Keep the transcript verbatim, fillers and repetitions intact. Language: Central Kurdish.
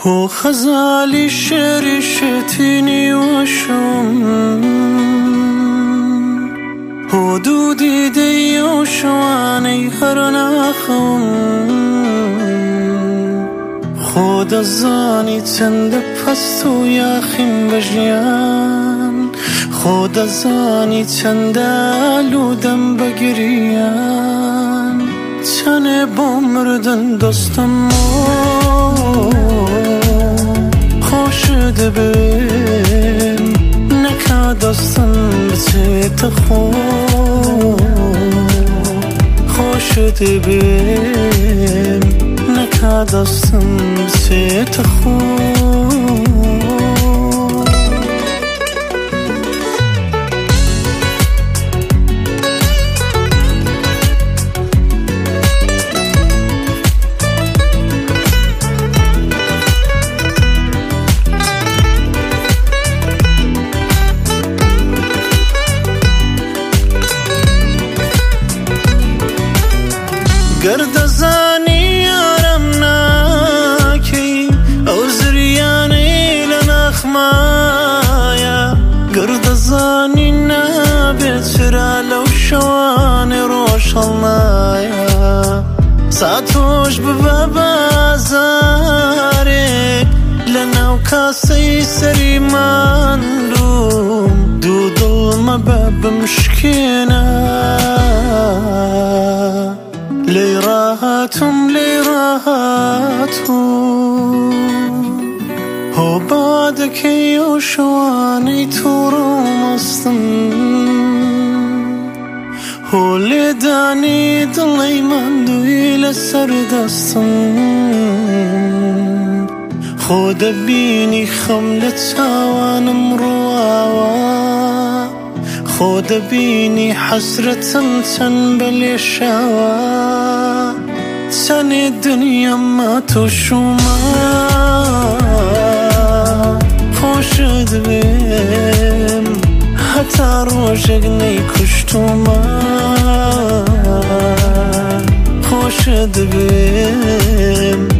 هو خزالي شعري شتيني وشم هو دودي دي وشواني هرناخم خود الزاني تندب فستو يا خم بجيان خود الزاني تندالو دم بگريان تنه بمردن دستم خوش دبم نکا دستم بچه خو خوش دبم نکا دستم بچه خو گرد زانی یارم ناکی او زریانی لنخمایا گرد زانی نبیت چرا لو شوان روشنایا ساتوش ببازارك لناو کاسی سری مندوم دود المباب مشکینا لي راهاتم لي راهاتم هو بعدك يوشواني تورو مصطم هو اللي داني ضلي مندو إلى سردستم خود بيني خملة هوان مرواوا خود بيني حسرة تنبل الشوا تاني الدنيا ما تشوما خوش دبم حتى روشك نيكشتوما خوش دبم